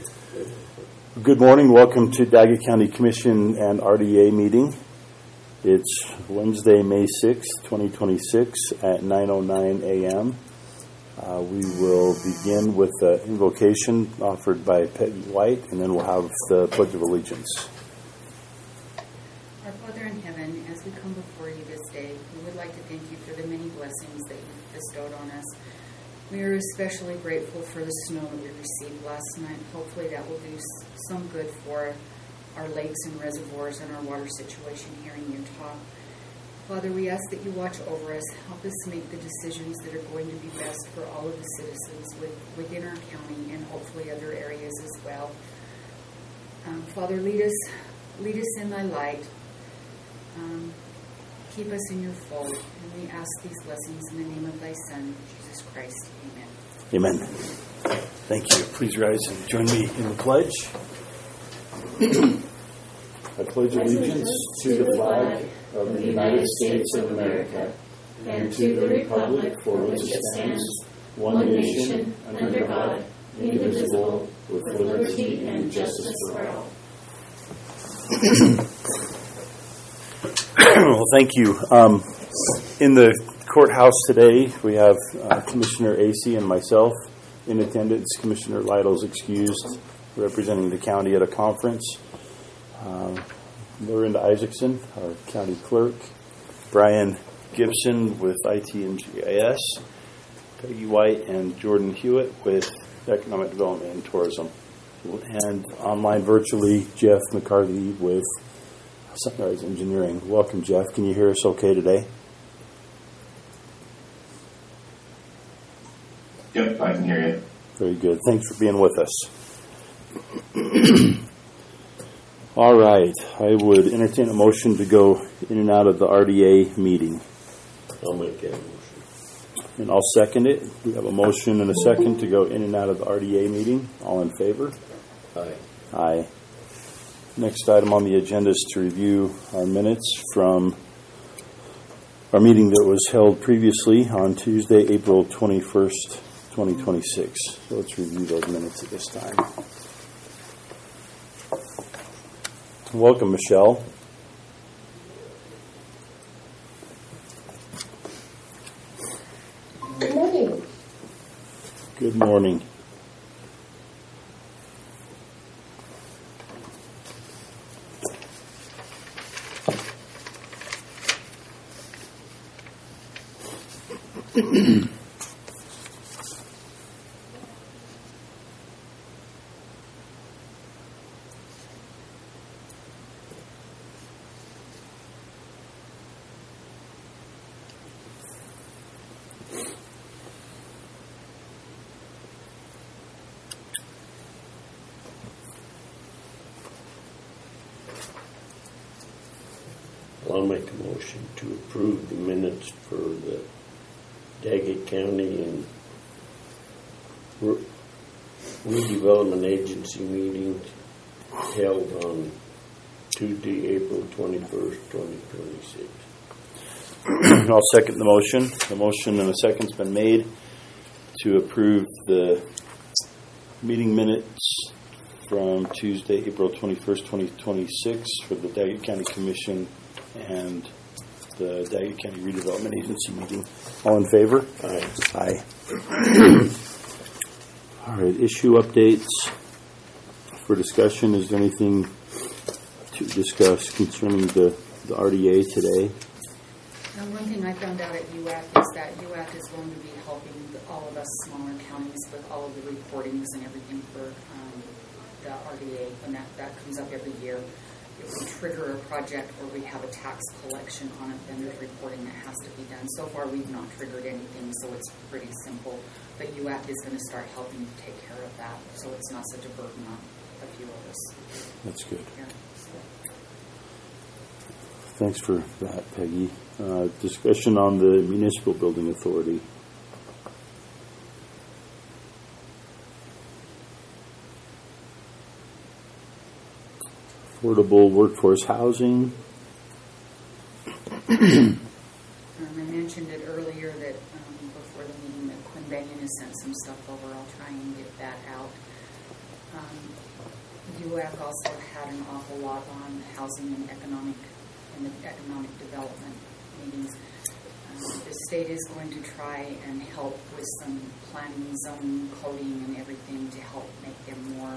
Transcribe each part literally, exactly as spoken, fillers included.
Good morning. Welcome to Daggett County Commission and R D A meeting. It's Wednesday, May sixth, twenty twenty-six at nine oh nine a.m. Uh, we will begin with the invocation offered by Peggy White, and then we'll have the Pledge of Allegiance. Our Father in heaven, as we come before you this day, we would like to thank you for the many blessings that you've bestowed on us. We are especially grateful for the snow that we received last night. Hopefully that will do some good for our lakes and reservoirs and our water situation here in Utah. Father, we ask that you watch over us. Help us make the decisions that are going to be best for all of the citizens with, within our county and hopefully other areas as well. Um, Father, lead us, lead us in thy light. Um, keep us in your fold. And we ask these blessings in the name of thy Son, Jesus Christ. Amen. Amen. Thank you. Please rise and join me in the pledge. I pledge allegiance to the flag of the United States of America and to the republic for which it stands, one nation, under God, indivisible, with liberty and justice for all. Well, thank you. Um, in the courthouse today, we have uh, Commissioner Acey and myself in attendance. Commissioner Lytle's excused, representing the county at a conference. Uh, Lorinda Isaacson, our county clerk. Brian Gibson with I T and G I S. Peggy White and Jordan Hewitt with Economic Development and Tourism. And online virtually, Jeff McCarthy with Sunrise Engineering. Welcome, Jeff. Can you hear us okay today? Yep, I can hear you. Very good. Thanks for being with us. All right. I would entertain a motion to go in and out of the R D A meeting. I'll make that motion. And I'll second it. We have a motion and a second to go in and out of the R D A meeting. All in favor? Aye. Aye. Next item on the agenda is to review our minutes from our meeting that was held previously on Tuesday, April twenty-first, twenty twenty-six. So let's review those minutes at this time. Welcome, Michelle. Good morning. Good morning. I'll make a motion to approve the minutes for the Daggett County and Redevelopment Agency meeting held on Tuesday, April twenty-first, twenty twenty-six. I'll second the motion. The motion and a second's been made to approve the meeting minutes from Tuesday, April twenty-first, twenty twenty-six for the Daggett County Commission and the Daggett County Redevelopment Agency meeting. All in favor? Aye. Aye. All right, issue updates for discussion. Is there anything to discuss concerning the, the R D A today? Now, one thing I found out at U A C is that U A C is going to be helping all of us smaller counties with all of the reportings and everything for um, the R D A, and that, that comes up every year. If we trigger a project where we have a tax collection on it, then there's reporting that has to be done. So far, we've not triggered anything, so it's pretty simple. But U A C is going to start helping to take care of that, so it's not such a burden on a few of us. That's good. Here, so. Thanks for that, Peggy. Uh, discussion on the Municipal Building Authority. Affordable workforce housing. Um, I mentioned it earlier that um, before the meeting that Quinn Bennion has sent some stuff over. I'll try and get that out. Um, U A C also had an awful lot on housing and economic and the economic development meetings. Um, the state is going to try and help with some planning, zoning, coding, and everything to help make them more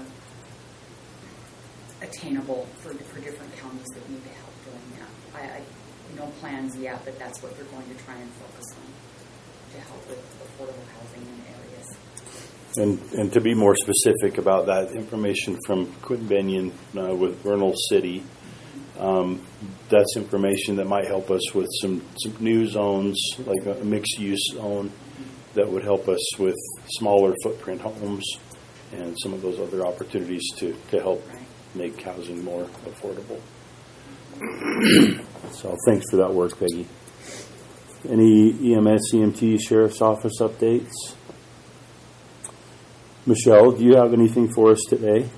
attainable for for different counties that need help doing that. I, I no plans yet, but that's what they're going to try and focus on to help with affordable housing in areas. And and to be more specific about that, information from Quentin Benyon uh, with Vernal City, um, that's information that might help us with some, some new zones, like a mixed-use zone, that would help us with smaller footprint homes and some of those other opportunities to, to help Right. make housing more affordable. So thanks for that work, Peggy. Any E M S, E M T, Sheriff's Office updates? Michelle, do you have anything for us today?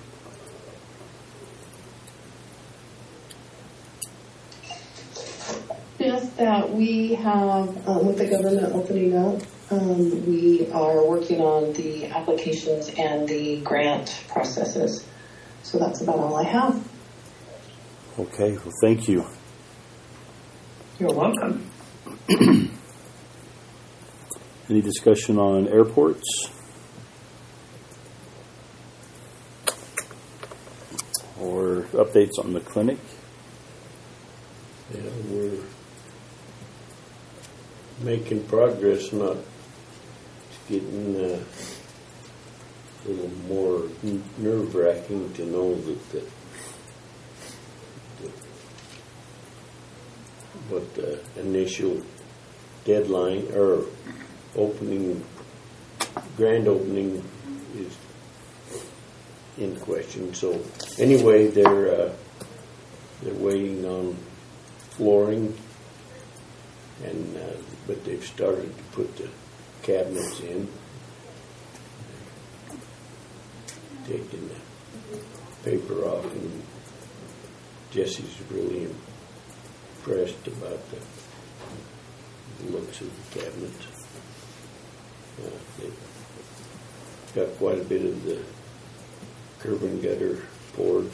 Just that we have, um, with the government opening up, um, we are working on the applications and the grant processes. So that's about all I have. Okay, well, thank you. You're welcome. Any discussion on airports? Or updates on the clinic? Yeah, we're making progress, not getting uh, a little more nerve-wracking to know that the, the what the initial deadline or opening, grand opening is in question. So anyway, they're uh, they're waiting on flooring, and uh, but they've started to put the cabinets in, taking the paper off, and Jesse's really impressed about the, the looks of the cabinets. Uh, they've got quite a bit of the curb and gutter poured.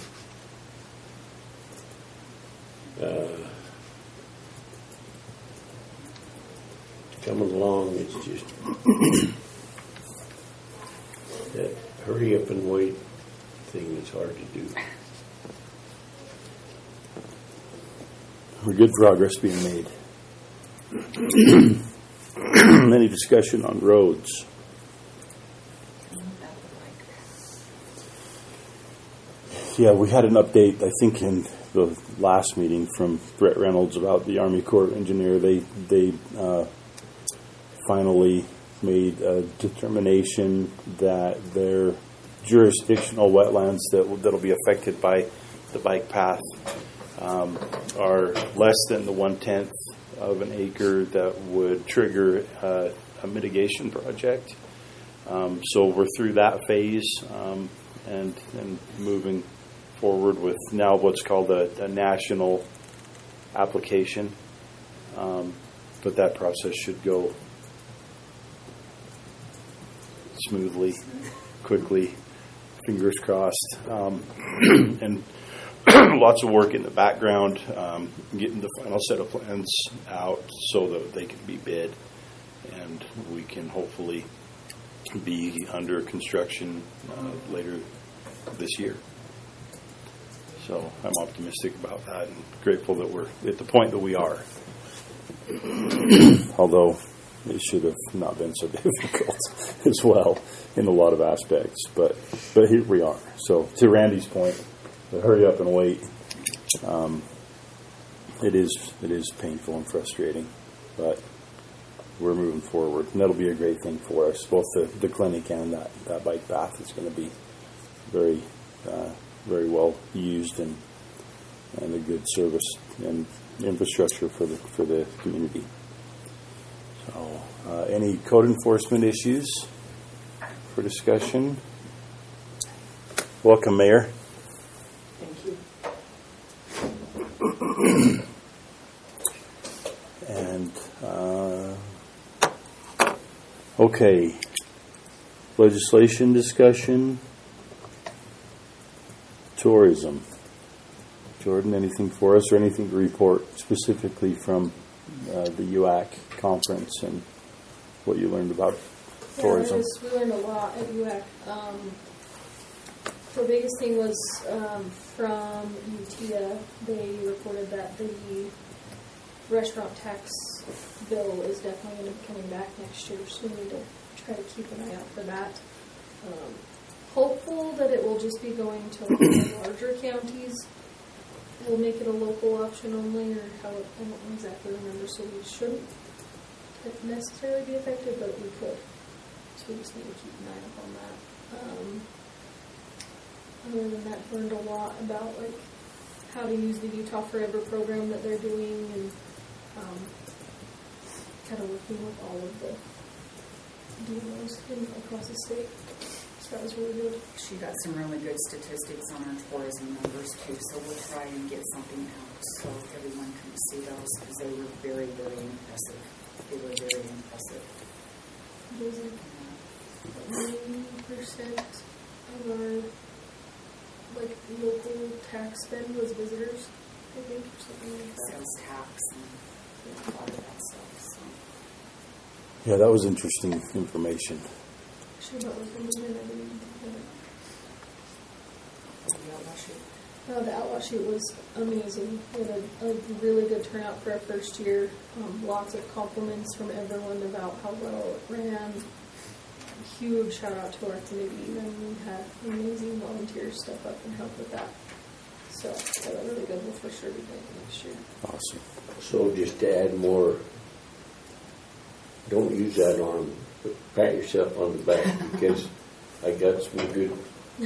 Uh, coming along, it's just that hurry up and wait thing is hard to do. Good progress being made. Any discussion on roads? Yeah, we had an update, I think, in the last meeting from Brett Reynolds about the Army Corps of Engineer. They they uh, finally made a determination that their jurisdictional wetlands that will, that'll be affected by the bike path um, are less than the one-tenth of an acre that would trigger uh, a mitigation project. Um, so we're through that phase um, and and moving forward with now what's called a, a national application. Um, but that process should go smoothly, quickly, fingers crossed. Um, and lots of work in the background, um, getting the final set of plans out so that they can be bid, and we can hopefully be under construction uh, later this year. So I'm optimistic about that and grateful that we're at the point that we are. Although it should have not been so difficult as well in a lot of aspects. But but here we are. So to Randy's point, the hurry up and wait, um, it is it is painful and frustrating, but we're moving forward. And that'll be a great thing for us. Both the, the clinic and that, that bike path is going to be very uh, very well used and and a good service and infrastructure for the for the community. So, uh, any code enforcement issues for discussion? Welcome, Mayor. Thank you. And uh, okay, legislation discussion. Tourism. Jordan, anything for us or anything to report specifically from uh, the U A C conference and what you learned about Yeah, tourism? was, we learned a lot at U A C. Um, the biggest thing was um, from U T A, they reported that the restaurant tax bill is definitely going to be coming back next year, so we need to try to keep an eye out for that. Um, hopeful that it will just be going to the larger counties. We'll make it a local option only, or how it, I don't exactly remember, so we shouldn't necessarily be affected, but we could. So we just need to keep an eye up on that. Um, other than that, learned a lot about like how to use the Utah Forever program that they're doing, and um, kind of working with all of the D M Os in, across the state. So that was really good. She got some really good statistics on our tourism numbers too, so we'll try and get something out so everyone can see those, because they were very, very impressive. They were very impressive. It was like ninety percent of our like local tax spend was visitors, I think, or something like that. Sales tax and yeah, a lot of that stuff. So. Yeah, that was interesting information. Actually, that was one minute I didn't have it. The outlaw shoot. No, the outlaw shoot was amazing. We had a, a really good turnout for our first year. Um, lots of compliments from everyone about how well it ran. Huge shout out to our committee, and we had amazing volunteers step up and help with that. So that was really good. We'll for sure be doing it next year. Awesome. So just to add more, don't use that arm, but pat yourself on the back, because I got some good,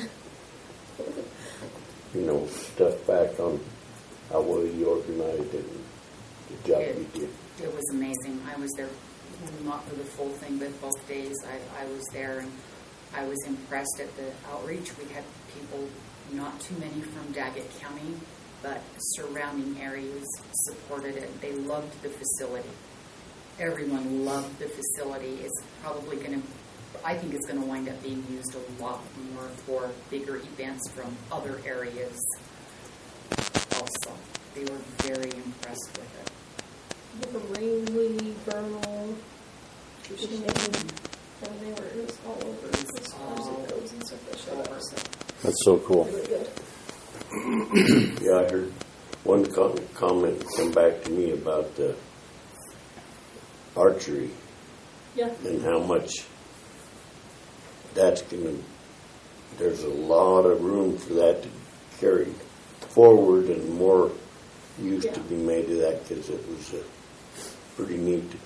you know, stuff back on how well you organized it and the job It, you did. it was amazing. I was there, not for the full thing, but both days I, I was there, and I was impressed at the outreach. We had people, not too many from Daggett County, but surrounding areas supported it. They loved the facility. Everyone loved the facility. It's probably going to, I think it's going to wind up being used a lot more for bigger events from other areas also. They were very impressed with it. From Rangeley, Bernal, Shenanigans, and they were, it was all over as far as it goes and stuff that showed up. So That's so cool. really good. Yeah, I heard one com- comment come back to me about the archery Yeah. and how much that's going to, there's a lot of room for that to carry forward and more use Yeah. to be made of that, because it was uh, pretty neat to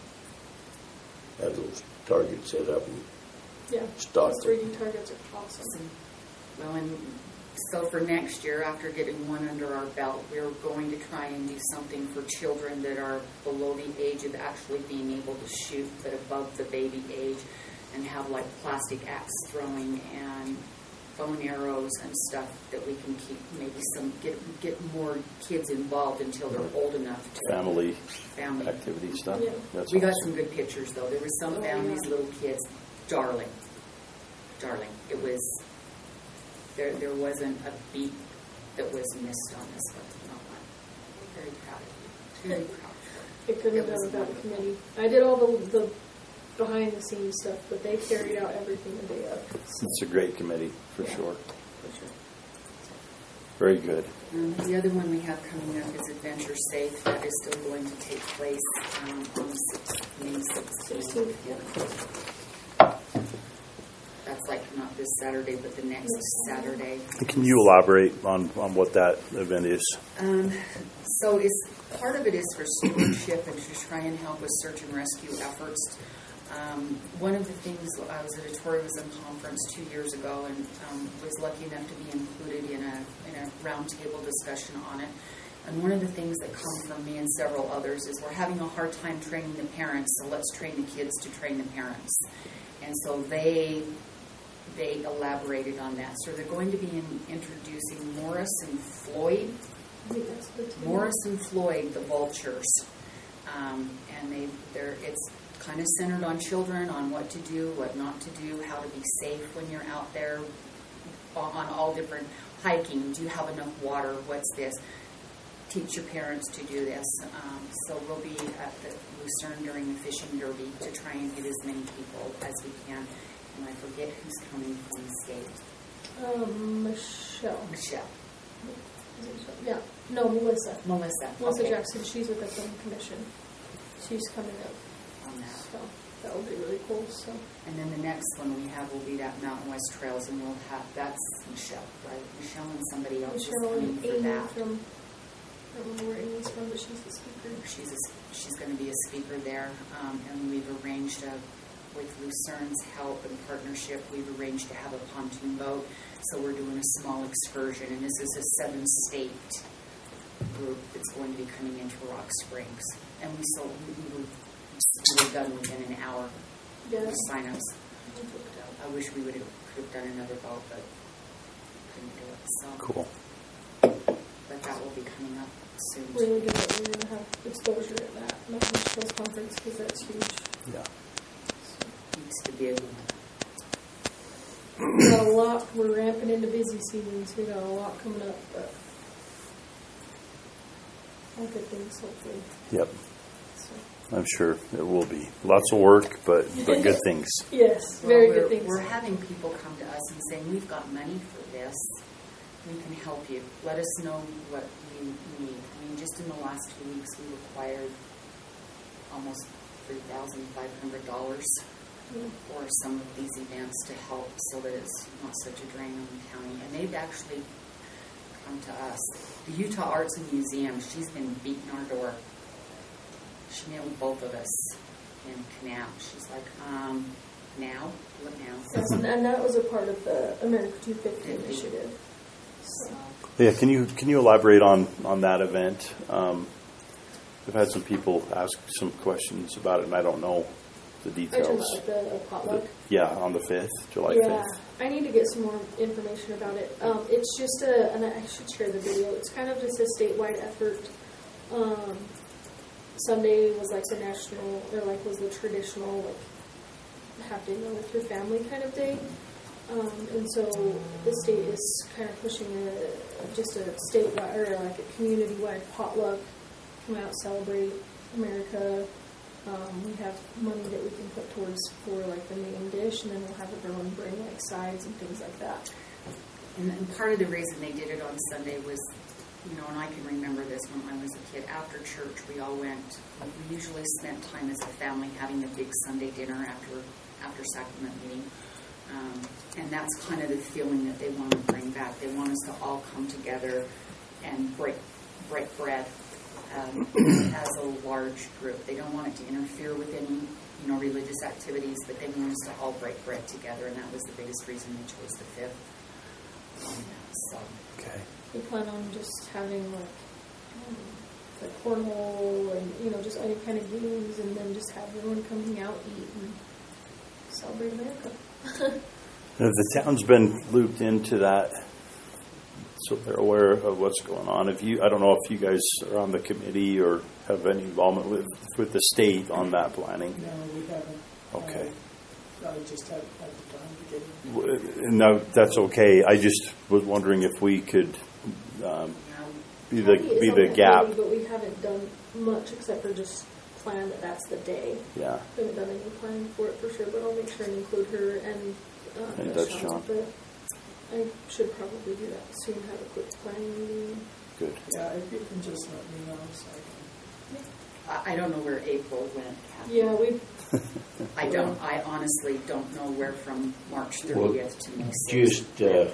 have those targets set up and Yeah. stock Those three D targets are awesome. Well, and so for next year, after getting one under our belt, we're going to try and do something for children that are below the age of actually being able to shoot, but above the baby age, and have like plastic axe throwing and bone arrows and stuff that we can keep, maybe some, get get more kids involved until they're old enough to Family family. activity stuff. Yeah. That's We got awesome. some good pictures though. There was some Oh, families, yeah. little kids, darling, darling. It was there. There wasn't a beat that was missed on this one. Not one. I'm very proud of you. Very proud. of It couldn't It have done was without the wonderful. committee. I did all the, the behind the scenes stuff, but they carried out everything the day of. So, It's a great committee, for Yeah. sure. you, for sure. Very good. Um, the other one we have coming up is Adventure Safe. That is still going to take place um, on the sixth, May sixteenth. sixteenth, Yeah. That's like not this Saturday, but the next Saturday. Can you elaborate on, on what that event is? Um, so it's, part of it is for stewardship and to try and help with search and rescue efforts. Um, one of the things, I was at a tourism conference two years ago and um, was lucky enough to be included in a, in a roundtable discussion on it. And one of the things that come from me and several others is we're having a hard time training the parents, so let's train the kids to train the parents. And so they they elaborated on that. So they're going to be in, introducing Morris and Floyd. I think that's good too. Morris and Floyd, the vultures, um, and they they're it's kind of centered on children, on what to do, what not to do, how to be safe when you're out there on all different hiking. Do you have enough water? What's this? Teach your parents to do this. Um, so we'll be at the Lucerne during the fishing derby to try and get as many people as we can. And I forget who's coming from the state. Um, Michelle. Michelle. Is it Michelle? Yeah. No, Melissa. Melissa. Melissa Okay. Jackson. She's with the film commission. She's coming up. On that. So that will be really cool. So. And then the next one we have will be that Mountain West Trails, and we'll have, that's Michelle, right? Michelle and somebody else Michelle is coming and for Amy that. from. I don't know where Amy's from, but she's the speaker. She's a, she's going to be a speaker there, um, and we've arranged a, with Lucerne's help and partnership, we've arranged to have a pontoon boat. So we're doing a small excursion, and this is a seven-state group that's going to be coming into Rock Springs. And we sold, we, we, were, we were done within an hour Yeah. of sign-ups. I wish we would have could have done another boat, but couldn't do it. So, Cool. but that will be coming up soon. Really good that we're going to have exposure at that Mountain Trails conference because that's huge. Yeah. Needs to be a We got a lot. We're ramping into busy seasons. We got a lot coming up, but all good things, hopefully. Yep. So. I'm sure it will be. Lots of work, but, but good things. Yes, Well, very we're, good things. We're having people come to us and saying, we've got money for this. We can help you. Let us know what you need. I mean, just in the last two weeks, we required almost three thousand five hundred dollars Yeah. for some of these events to help so that it's not such a drain on the county. And they've actually come to us. The Utah Arts and Museum, she's been beating our door. She nailed both of us in Canal. She's like, um, now? What now? Yes, and, and that was a part of the America two fifty initiative. So, Yeah, can you can you elaborate on, on that event? Um, I've had some people ask some questions about it, and I don't know the Are you details. talking about the potluck? The- yeah, on the fifth, July Yeah, fifth. I need to get some more information about it. Um, it's just a, and I should share the video. It's kind of just a statewide effort. Um, Sunday was like the national, or like was the traditional, like have dinner with your family kind of day. Um, and so the state is kind of pushing a just a statewide or like a community-wide potluck. Come out, celebrate America. Um, we have money that we can put towards for like the main dish, and then we'll have everyone bring like sides and things like that. and, and part of the reason they did it on Sunday was, you know, and I can remember this when I was a kid. After church, we all went. We usually spent time as a family having a big Sunday dinner after after sacrament meeting. Um, and that's kind of the feeling that they want to bring back. They want us to all come together and break break bread um, as a large group. They don't want it to interfere with any, you know, religious activities, but they want us to all break bread together, and that was the biggest reason they chose the fifth. Um, so. Okay. We plan on just having like um, like cornhole and you know just any kind of games, and then just have everyone coming out, eat, and celebrate America. Now, the town's been looped into that, so they're aware of what's going on. If you, I don't know if you guys are on the committee or have any involvement with with the state on that planning. No, we haven't. Okay. Uh, I just haven't had the time to get in. W- No, that's okay. I just was wondering if we could um, be the Kathy is be on the that gap. committee, but we haven't done much except for just plan that that's the day. Yeah. We haven't done any planning for it for sure, but I'll make sure and include her and uh, And Miss that's Shawn Shawn. with the- I should probably do that soon. Have a quick planning meeting. Good. Yeah, if you can just let me know so I can. I I don't know where April went. Kathy. Yeah, we. I don't. I honestly don't know where from March Well, thirtieth to May sixth. Just uh,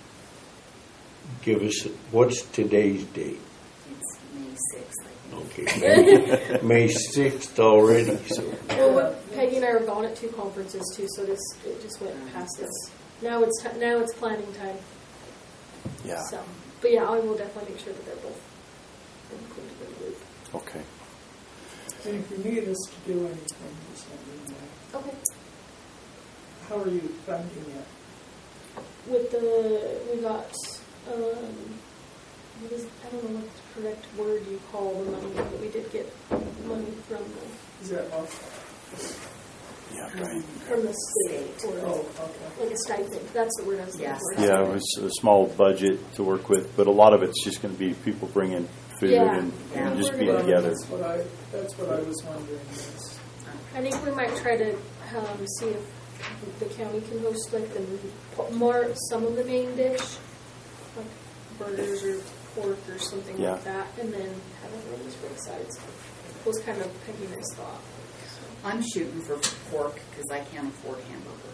give us, what's today's date? It's May sixth, I think. Okay, May- May sixth already, so. Well, we- Peggy and I were gone at two conferences too, so this it just went past us. Now it's t- now it's planning time. Yeah. So, but yeah, I will definitely make sure that they're both included in the loop. Okay. And if you need us to do anything, just let me know. Okay. How are you funding it? With the we got um, what is I don't know what the correct word you call the money, but we did get money from the Is that off? Yeah, right. from the state, or Oh, okay. like a stipend. That's the word I was looking Yes. for. Yeah, it was a small budget to work with, but a lot of it's just going to be people bringing food Yeah. and, Yeah. and just We're being gonna- together. That's what I, that's what I was wondering, yes. I think we might try to um, see if the county can host like the more some of the main dish, like burgers or pork or something Yeah. like that, and then have everyone just bring sides. Was kind of Peggy nice thought. So. I'm shooting for pork because I can't afford hamburger.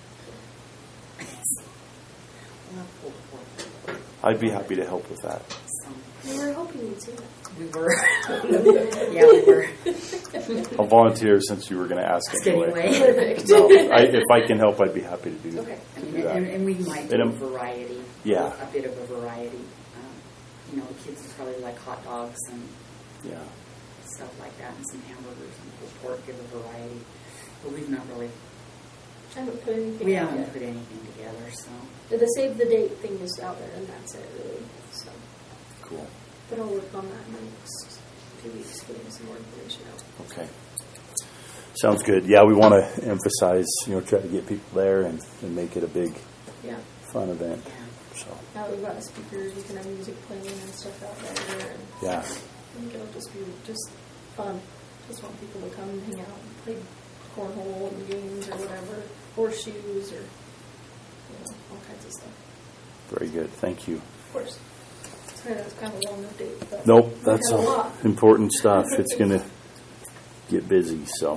I love pulled pork. I'd be happy to help with that. So We were hoping you'd see that. we were, yeah, we were. I'll volunteer since you were going to ask anyway. Anyway. Perfect. No, I, if I can help, I'd be happy to do, Okay. to And, do that. and, and we might do And, a um, variety. yeah. A bit of a variety. Um, you know, the kids would probably like hot dogs and Yeah. stuff like that, and some hamburgers and pulled pork, give a variety. But we've not really, I haven't put anything we out haven't yet. put anything together, so. The save the date thing is out there, and that's it, really. So, Cool. but I'll work on that in the next few weeks, getting some more information out. Okay. Sounds good. Yeah, we want to emphasize, you know, try to get people there and, and make it a big, Yeah. fun event. Yeah. So, Now that we've got speakers, we can have music playing and stuff out there, and yeah. I think it'll just be just fun. Just want people to come and hang out and play cornhole and games or whatever, horseshoes or you know, all kinds of stuff. Very good. Thank you. Of course. Sorry, that's kind of a long update. But Nope, we that's had a uh, lot. important stuff. It's going to get busy, so.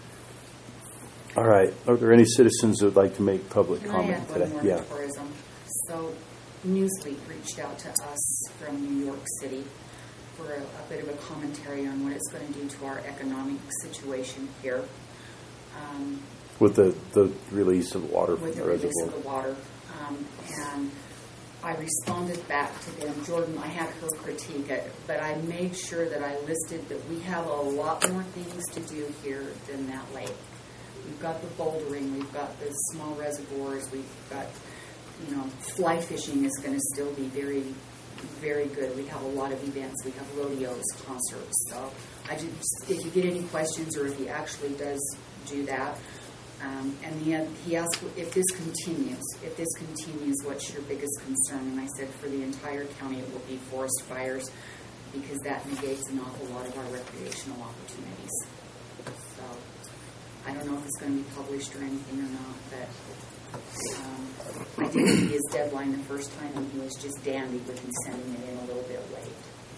All right. Are there any citizens that would like to make public Can I comment add today? one more Yeah. to tourism? So Newsweek reached out to us from New York City for a, a bit of a commentary on what it's going to do to our economic situation here. Um, With the, the release of water from with the the release reservoir. of the water. Um, and I responded back to them. Jordan, I had her critique it, but I made sure that I listed that we have a lot more things to do here than that lake. We've got the bouldering, we've got the small reservoirs, we've got, you know, fly fishing is going to still be very, very good. We have a lot of events. We have rodeos, concerts. So I just, if you get any questions or if he actually does do that, Um, and he, had, he asked if this continues, if this continues, what's your biggest concern? And I said for the entire county it will be forest fires because that negates an awful lot of our recreational opportunities. So I don't know if it's going to be published or anything or not, but um, I did see his deadline the first time and he was just dandy with me sending it in a little bit late.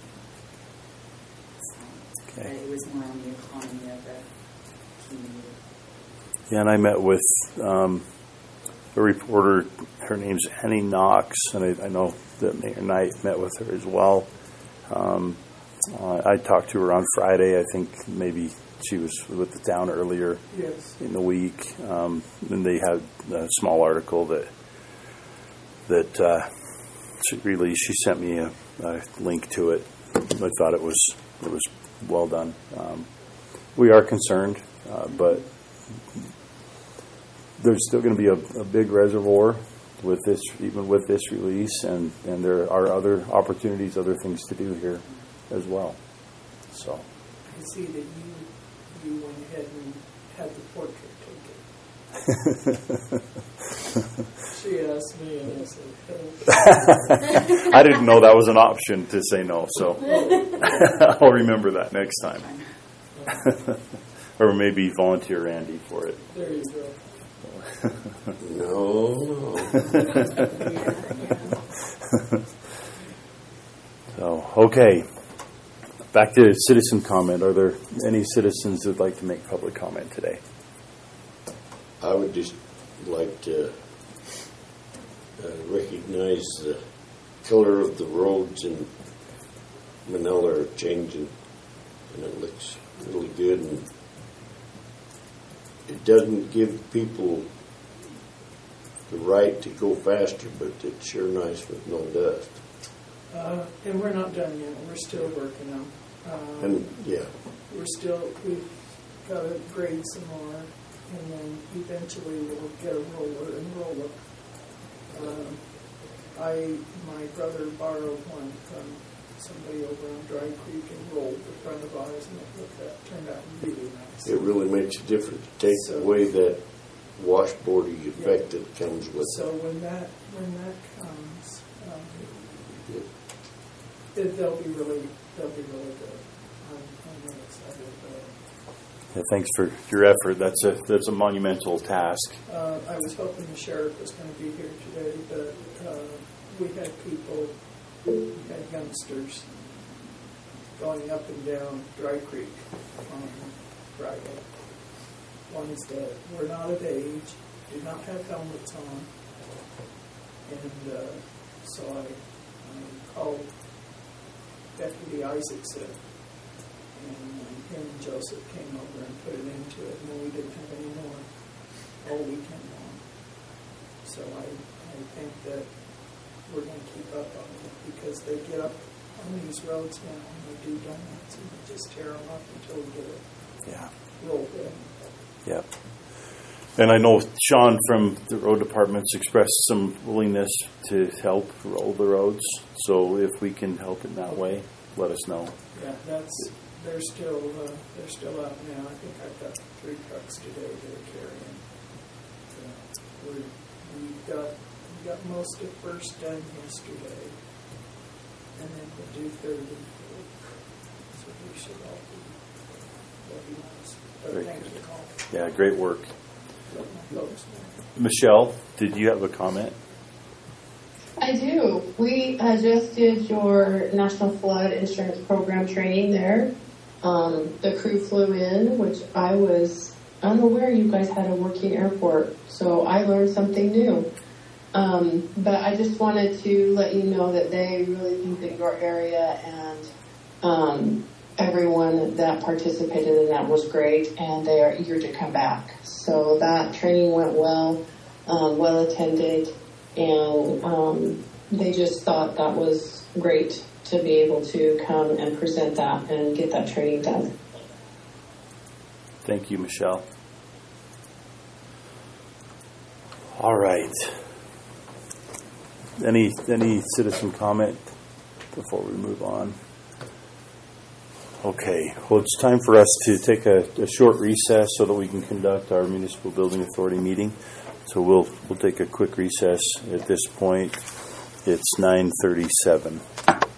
So, Okay. but it was more on the economy of the community. Yeah, and I met with um, a reporter. Her name's Annie Knox, and I, I know that Mayor Knight met with her as well. Um, uh, I talked to her on Friday. I think maybe she was with the town earlier Yes. in the week, um, and they had a small article that that uh, she released. She sent me a, a link to it. I thought it was it was well done. Um, we are concerned, uh, but there's still going to be a, a big reservoir with this, even with this release, and, and there are other opportunities, other things to do here as well. So, I see that you, you went ahead and had the portrait taken. She asked me and I said, "Hell." I didn't know that was an option to say no, so I'll remember that next time. Or maybe volunteer Andy for it. There you go. No, no. So, okay. Back to citizen comment. Are there any citizens that would like to make public comment today? I would just like to uh, recognize the color of the roads in Manila are changing, and it looks really good. And it doesn't give people the right to go faster, but it's sure nice with no dust. Uh, and we're not done yet. We're still working on. Um, And yeah, we're still, we've got to grade some more, and then eventually we'll get a roller and roll it. Um, I, my brother borrowed one from somebody over on Dry Creek and rolled the front of ours, and it looked that turned out really nice. It really makes a difference. Take So- away that washboardy effect that comes with So when that when that comes, um, it. it, they'll be really they'll be really good. I'm, I'm really excited about it. Yeah, thanks for your effort. That's a that's a monumental task. Uh, I was hoping the sheriff was going to be here today, but uh, we had people, we had youngsters going up and down Dry Creek on Friday. Ones that were not of age, did not have helmets on, and uh, so I, I called Deputy Isaacson, and um, him and Joseph came over and put an end to it, and then we didn't have any more all weekend long. So I, I think that we're going to keep up on it, because they get up on these roads now and they do donuts, and they just tear them up until we get it Yeah. rolled in. Yeah. And I know Sean from the road department's expressed some willingness to help roll the roads. So if we can help in that way, let us know. Yeah, that's, they're still, uh, they're still out now. I think I've got three trucks today that are carrying. Uh, we're, we got, we got most of first done yesterday, and then we'll do third and fourth. So we should all be, that'll be nice. But Very thank good. you all. Yeah, great work. Let my folks know. Michelle, did you have a comment? I do. We uh, just did your National Flood Insurance Program training there. Um, the crew flew in, which I was unaware you guys had a working airport, so I learned something new. Um, but I just wanted to let you know that they really think that your area and um, everyone that participated in that was great, and they are eager to come back. So that training went well, um, well attended, and um, they just thought that was great to be able to come and present that and get that training done. Thank you, Michelle. All right. Any any citizen comment before we move on? Okay. Well, it's time for us to take a, a short recess so that we can conduct our Municipal Building Authority meeting. So we'll we'll take a quick recess at this point. It's nine thirty-seven.